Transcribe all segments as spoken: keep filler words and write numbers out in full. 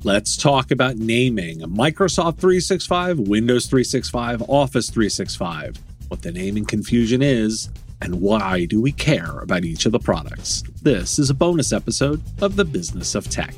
Let's talk about naming Microsoft three sixty-five, Windows three sixty-five, Office three sixty-five, what the naming confusion is, and why do we care about each of the products. This is a bonus episode of The Business of Tech.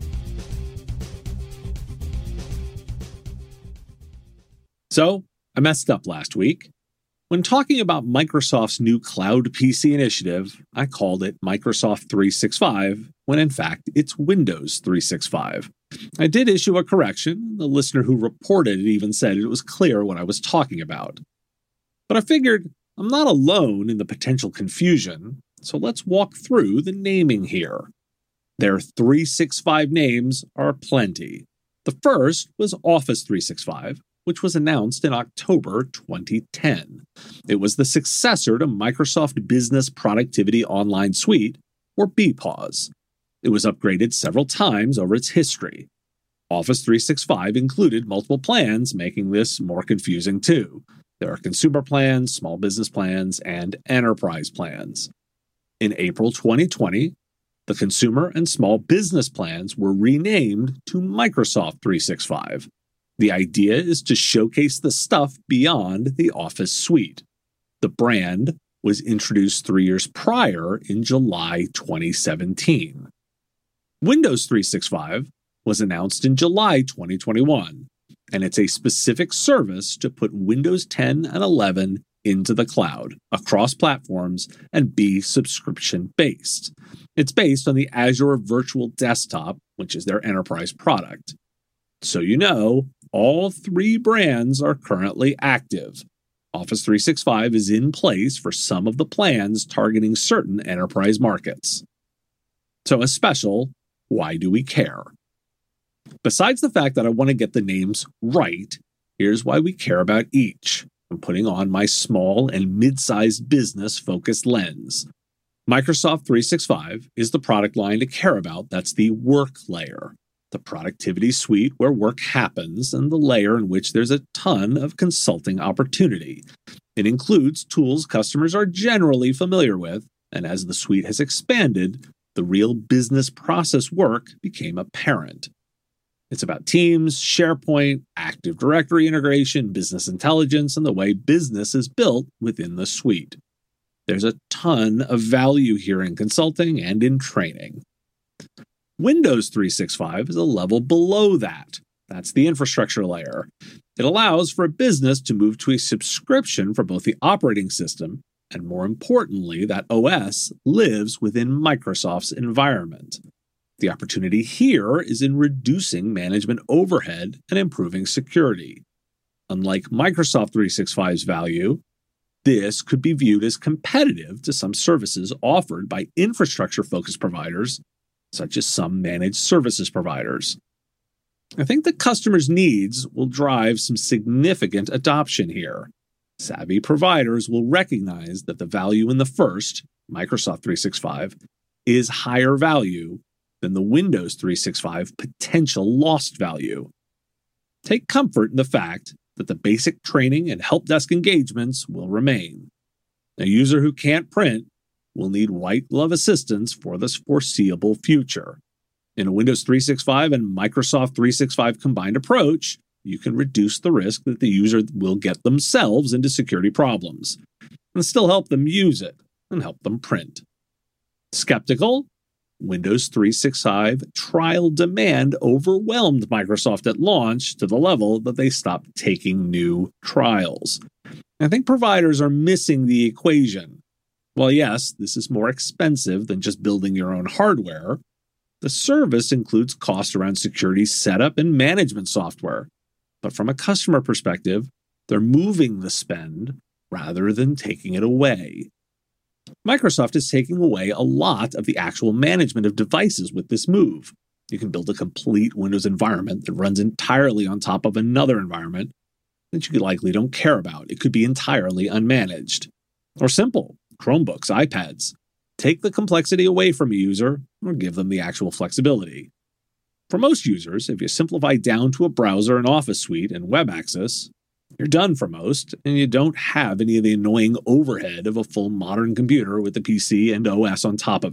So, I messed up last week. When talking about Microsoft's new cloud P C initiative, I called it Microsoft three sixty-five, when in fact it's Windows three sixty-five. I did issue a correction. The listener who reported it even said it was clear what I was talking about. But I figured I'm not alone in the potential confusion, so let's walk through the naming here. Their three sixty-five names are plenty. The first was Office three sixty-five, which was announced in October twenty ten. It was the successor to Microsoft Business Productivity Online Suite, or B P O S. It was upgraded several times over its history. Office three sixty-five included multiple plans, making this more confusing too. There are consumer plans, small business plans, and enterprise plans. In April twenty twenty, the consumer and small business plans were renamed to Microsoft three sixty-five. The idea is to showcase the stuff beyond the Office suite. The brand was introduced three years prior in July twenty seventeen. Windows three sixty-five was announced in July twenty twenty-one, and it's a specific service to put Windows ten and eleven into the cloud, across platforms, and be subscription-based. It's based on the Azure Virtual Desktop, which is their enterprise product. So you know, all three brands are currently active. Office three sixty-five is in place for some of the plans targeting certain enterprise markets. So a special, why do we care? Besides the fact that I want to get the names right, here's why we care about each. I'm putting on my small and mid-sized business-focused lens. Microsoft three sixty-five is the product line to care about that's the work layer, the productivity suite where work happens, and the layer in which there's a ton of consulting opportunity. It includes tools customers are generally familiar with, and as the suite has expanded, the real business process work became apparent. It's about Teams, SharePoint, Active Directory integration, business intelligence, and the way business is built within the suite. There's a ton of value here in consulting and in training. Windows three sixty-five is a level below that. That's the infrastructure layer. It allows for a business to move to a subscription for both the operating system and, more importantly, that O S lives within Microsoft's environment. The opportunity here is in reducing management overhead and improving security. Unlike Microsoft three sixty-five's value, this could be viewed as competitive to some services offered by infrastructure-focused providers, such as some managed services providers. I think the customer's needs will drive some significant adoption here. Savvy providers will recognize that the value in the first, Microsoft three sixty-five, is higher value than the Windows three sixty-five potential lost value. Take comfort in the fact that the basic training and help desk engagements will remain. A user who can't print will need white glove assistance for this foreseeable future. In a Windows three sixty-five and Microsoft three sixty-five combined approach, you can reduce the risk that the user will get themselves into security problems, and still help them use it and help them print. Skeptical? Windows three sixty-five trial demand overwhelmed Microsoft at launch to the level that they stopped taking new trials. I think providers are missing the equation. While yes, this is more expensive than just building your own hardware, the service includes costs around security setup and management software. But from a customer perspective, they're moving the spend rather than taking it away. Microsoft is taking away a lot of the actual management of devices with this move. You can build a complete Windows environment that runs entirely on top of another environment that you likely don't care about. It could be entirely unmanaged. Or simple, Chromebooks, iPads. Take the complexity away from a user or give them the actual flexibility. For most users, if you simplify down to a browser and Office suite and web access, you're done for most, and you don't have any of the annoying overhead of a full modern computer with a P C and O S on top of it.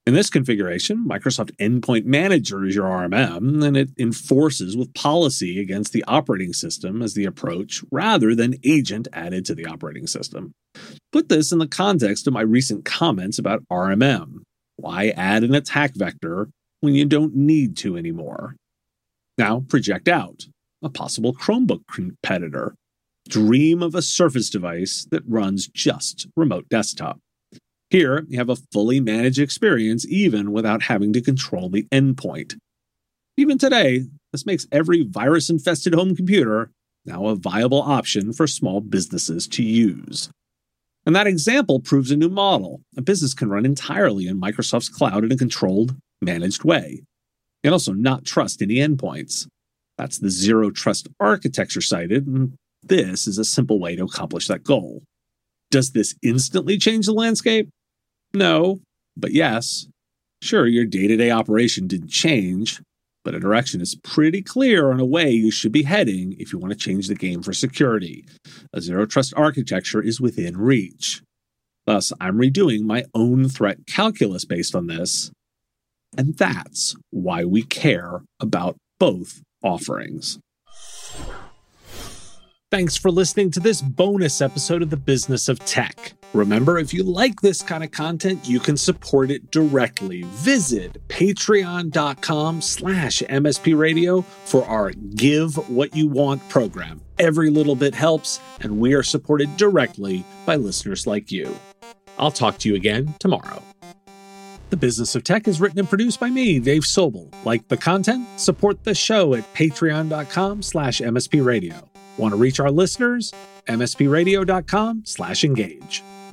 In this configuration, Microsoft Endpoint Manager is your R M M, and it enforces with policy against the operating system as the approach rather than agent added to the operating system. Put this in the context of my recent comments about R M M. Why add an attack vector when you don't need to anymore? Now project out, a possible Chromebook competitor. Dream of a Surface device that runs just remote desktop. Here, you have a fully managed experience even without having to control the endpoint. Even today, this makes every virus-infested home computer now a viable option for small businesses to use. And that example proves a new model. A business can run entirely in Microsoft's cloud in a controlled, managed way, and also not trust any endpoints. That's the zero trust architecture cited, and this is a simple way to accomplish that goal. Does this instantly change the landscape? No, but yes. Sure, your day-to-day operation didn't change, but a direction is pretty clear on a way you should be heading if you want to change the game for security. A zero-trust architecture is within reach. Thus, I'm redoing my own threat calculus based on this, and that's why we care about both offerings. Thanks for listening to this bonus episode of The Business of Tech. Remember, if you like this kind of content, you can support it directly. Visit patreon.com slash MSP Radio for our Give What You Want program. Every little bit helps, and we are supported directly by listeners like you. I'll talk to you again tomorrow. The Business of Tech is written and produced by me, Dave Sobel. Like the content? Support the show at patreon.com slash MSP Radio. Want to reach our listeners? mspradio.com slash engage.